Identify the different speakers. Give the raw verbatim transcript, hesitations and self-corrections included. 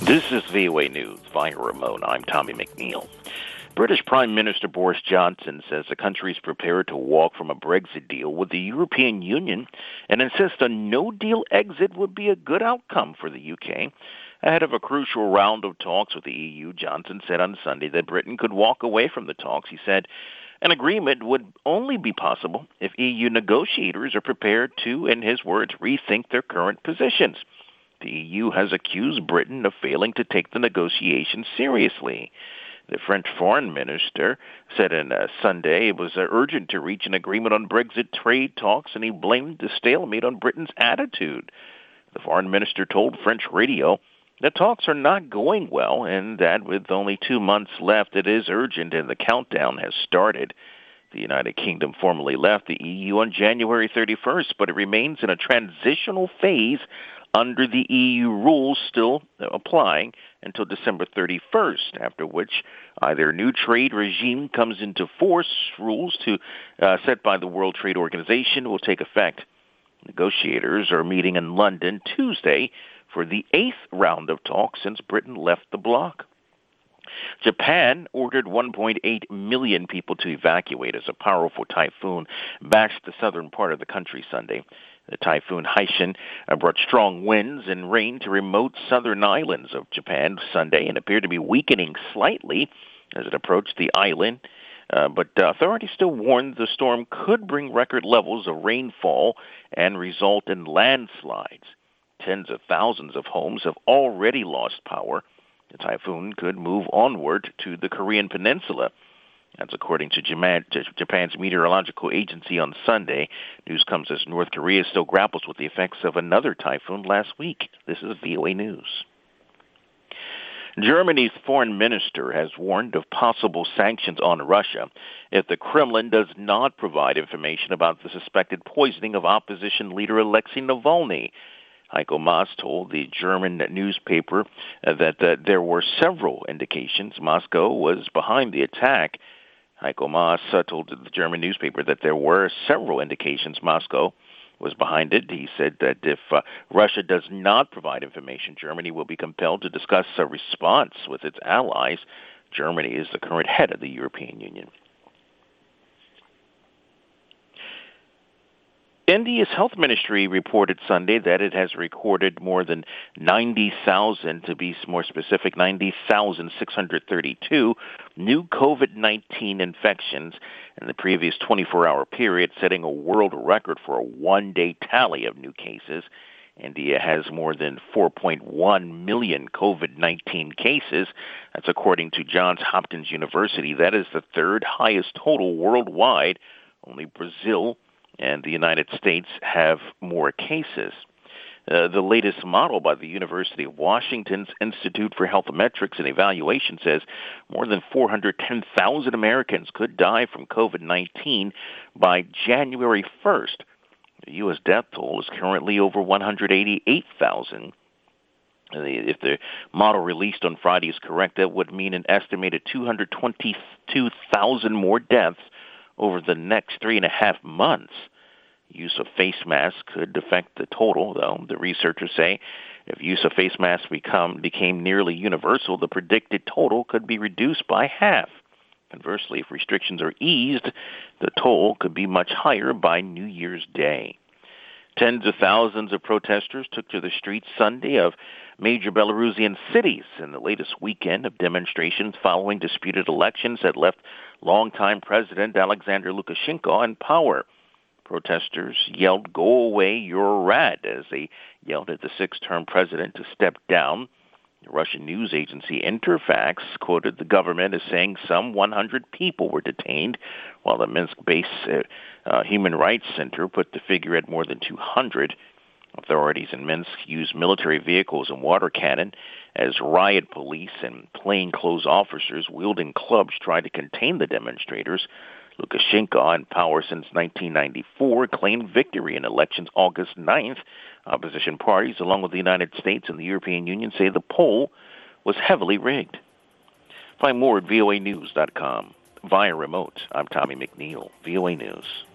Speaker 1: This is V O A News via remote. I'm Tommy McNeil. British Prime Minister Boris Johnson says the country is prepared to walk from a Brexit deal with the European Union and insists a no-deal exit would be a good outcome for the U K. Ahead of a crucial round of talks with the E U, Johnson said on Sunday that Britain could walk away from the talks. He said an agreement would only be possible if E U negotiators are prepared to, in his words, rethink their current positions. The E U has accused Britain of failing to take the negotiations seriously. The French foreign minister said on uh, Sunday it was uh, urgent to reach an agreement on Brexit trade talks, and he blamed the stalemate on Britain's attitude. The foreign minister told French radio that talks are not going well and that with only two months left, it is urgent and the countdown has started. The United Kingdom formally left the E U on January thirty-first, but it remains in a transitional phase under the E U rules still applying until December thirty-first, after which either a new trade regime comes into force, rules to uh, set by the World Trade Organization will take effect. Negotiators are meeting in London Tuesday for the eighth round of talks since Britain left the bloc. Japan ordered one point eight million people to evacuate as a powerful typhoon bashed the southern part of the country Sunday. The typhoon Haishin brought strong winds and rain to remote southern islands of Japan Sunday and appeared to be weakening slightly as it approached the island. Uh, but uh, authorities still warned the storm could bring record levels of rainfall and result in landslides. Tens of thousands of homes have already lost power. The typhoon could move onward to the Korean peninsula. That's according to Japan's meteorological agency on Sunday. News comes as North Korea still grapples with the effects of another typhoon last week. This is V O A News. Germany's foreign minister has warned of possible sanctions on Russia if the Kremlin does not provide information about the suspected poisoning of opposition leader Alexei Navalny. Heiko Maas told the German newspaper uh, that uh, there were several indications Moscow was behind the attack. Heiko Maas uh, told the German newspaper that there were several indications Moscow was behind it. He said that if uh, Russia does not provide information, Germany will be compelled to discuss a response with its allies. Germany is the current head of the European Union. India's health ministry reported Sunday that it has recorded more than ninety thousand, to be more specific, ninety thousand six hundred thirty-two new COVID nineteen infections in the previous twenty-four hour period, setting a world record for a one-day tally of new cases. India has more than four point one million COVID nineteen cases. That's according to Johns Hopkins University. That is the third highest total worldwide. Only Brazil and the United States have more cases. Uh, the latest model by the University of Washington's Institute for Health Metrics and Evaluation says more than four hundred ten thousand Americans could die from COVID nineteen by January first. The U S death toll is currently over one hundred eighty-eight thousand. If the model released on Friday is correct, that would mean an estimated two hundred twenty-two thousand more deaths over the next three and a half months. Use of face masks could affect the total, though. The researchers say if use of face masks become became nearly universal, the predicted total could be reduced by half. Conversely, if restrictions are eased, the toll could be much higher by New Year's Day. Tens of thousands of protesters took to the streets Sunday of major Belarusian cities in the latest weekend of demonstrations following disputed elections that left longtime President Alexander Lukashenko in power. Protesters yelled, "Go away, you're a rat," as they yelled at the six-term president to step down. The Russian news agency Interfax quoted the government as saying some one hundred people were detained, while the Minsk-based uh, uh, Human Rights Center put the figure at more than two hundred. Authorities in Minsk used military vehicles and water cannon as riot police and plainclothes officers wielding clubs tried to contain the demonstrators. Lukashenko, in power since nineteen ninety-four, claimed victory in elections August ninth. Opposition parties, along with the United States and the European Union, say the poll was heavily rigged. Find more at V O A news dot com. Via remote, I'm Tommy McNeil, V O A News.